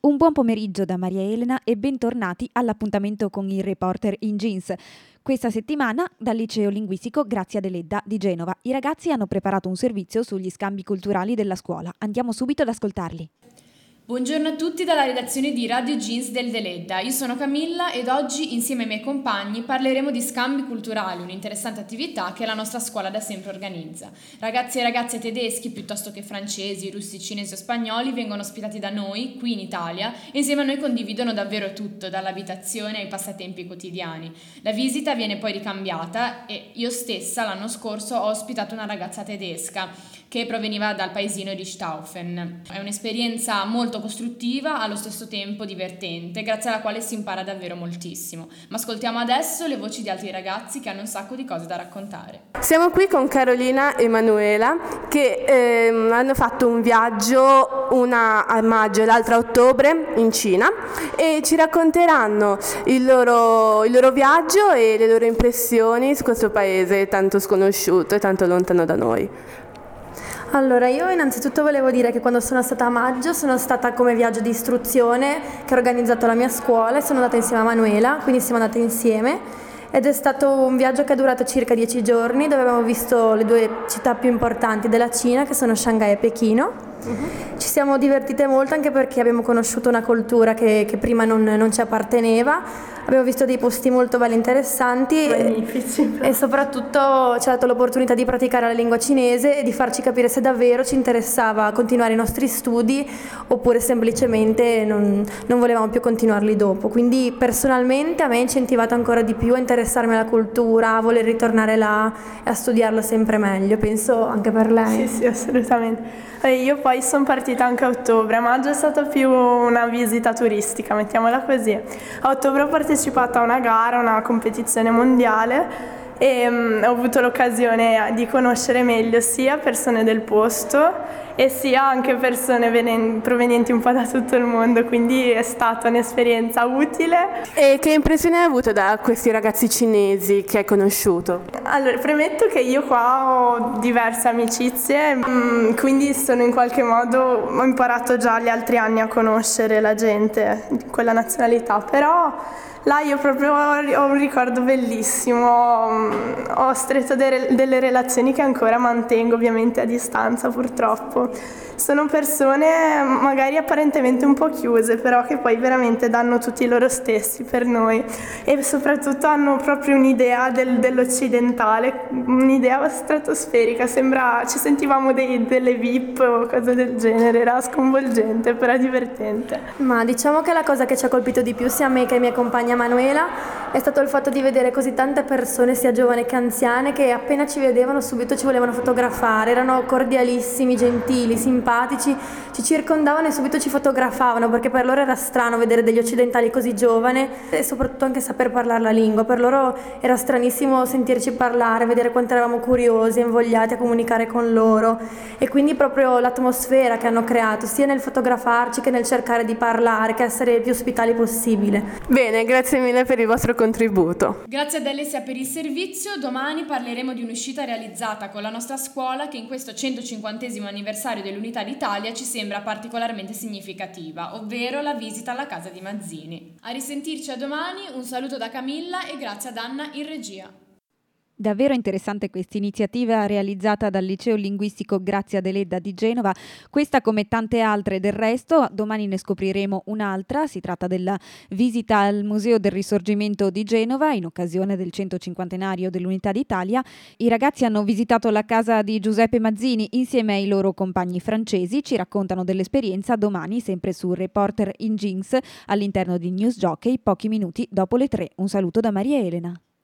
Un buon pomeriggio da Maria Elena e bentornati all'appuntamento con il Reporter in Jeans. Questa settimana dal Liceo Linguistico Grazia Deledda di Genova i ragazzi hanno preparato un servizio sugli scambi culturali della scuola. Andiamo subito ad ascoltarli. Buongiorno a tutti dalla redazione di Radio Jeans del Deledda. Io sono Camilla ed oggi insieme ai miei compagni parleremo di scambi culturali, un'interessante attività che la nostra scuola da sempre organizza. Ragazzi e ragazze tedeschi piuttosto che francesi, russi, cinesi o spagnoli vengono ospitati da noi, qui in Italia, e insieme a noi condividono davvero tutto, dall'abitazione ai passatempi quotidiani. La visita viene poi ricambiata e io stessa l'anno scorso ho ospitato una ragazza tedesca che proveniva dal paesino di Staufen. È un'esperienza molto costruttiva, allo stesso tempo divertente, grazie alla quale si impara davvero moltissimo. Ma ascoltiamo adesso le voci di altri ragazzi che hanno un sacco di cose da raccontare. Siamo qui con Carolina e Manuela che hanno fatto un viaggio, una a maggio e l'altra a ottobre in Cina, e ci racconteranno il loro viaggio e le loro impressioni su questo paese tanto sconosciuto e tanto lontano da noi. Allora, io innanzitutto volevo dire che quando sono stata a maggio sono stata come viaggio di istruzione che ha organizzato la mia scuola e sono andata insieme a Manuela, quindi siamo andate insieme ed è stato un viaggio che è durato circa 10 giorni dove abbiamo visto le due città più importanti della Cina, che sono Shanghai e Pechino. Ci siamo divertite molto anche perché abbiamo conosciuto una cultura che prima non ci apparteneva. Abbiamo visto dei posti molto belli, interessanti. Magnifici. E soprattutto ci ha dato l'opportunità di praticare la lingua cinese e di farci capire se davvero ci interessava continuare i nostri studi oppure semplicemente non volevamo più continuarli dopo. Quindi personalmente a me ha incentivato ancora di più a interessarmi alla cultura, a voler ritornare là e a studiarlo sempre meglio. Penso anche per lei. Sì, assolutamente. Io poi sono partita anche a ottobre, a maggio è stata più una visita turistica, mettiamola così. A ottobre ho partecipato a una gara, una competizione mondiale e ho avuto l'occasione di conoscere meglio sia persone del posto e sia anche persone provenienti un po' da tutto il mondo, quindi è stata un'esperienza utile. E che impressione hai avuto da questi ragazzi cinesi che hai conosciuto? Allora, premetto che io qua ho diverse amicizie, quindi in qualche modo ho imparato già gli altri anni a conoscere la gente di quella nazionalità, però là io proprio ho un ricordo bellissimo, ho stretto delle relazioni che ancora mantengo ovviamente a distanza purtroppo. Sono persone magari apparentemente un po' chiuse, però che poi veramente danno tutti loro stessi per noi e soprattutto hanno proprio un'idea dell'occidentale, un'idea stratosferica, ci sentivamo delle VIP o cose del genere, era sconvolgente però divertente. Ma diciamo che la cosa che ci ha colpito di più sia a me che ai miei compagni Manuela è stato il fatto di vedere così tante persone, sia giovani che anziane, che appena ci vedevano subito ci volevano fotografare, erano cordialissimi, gentili, simpatici, ci circondavano e subito ci fotografavano perché per loro era strano vedere degli occidentali così giovani e soprattutto anche saper parlare la lingua. Per loro era stranissimo sentirci parlare, vedere quanto eravamo curiosi e invogliati a comunicare con loro, e quindi proprio l'atmosfera che hanno creato sia nel fotografarci che nel cercare di parlare, che essere il più ospitali possibile. Bene, grazie mille per il vostro contributo. Grazie ad Alessia per il servizio. Domani parleremo di un'uscita realizzata con la nostra scuola che in questo 150° anniversario dell'Unità d'Italia ci sembra particolarmente significativa, ovvero la visita alla casa di Mazzini. A risentirci a domani, un saluto da Camilla e grazie ad Anna in regia. Davvero interessante questa iniziativa realizzata dal Liceo Linguistico Grazia Deledda di Genova. Questa, come tante altre del resto, domani ne scopriremo un'altra. Si tratta della visita al Museo del Risorgimento di Genova in occasione del 150° dell'Unità d'Italia. I ragazzi hanno visitato la casa di Giuseppe Mazzini insieme ai loro compagni francesi. Ci raccontano dell'esperienza domani, sempre su Reporter in Jeans, all'interno di News Jockey, pochi minuti dopo le 3. Un saluto da Maria Elena.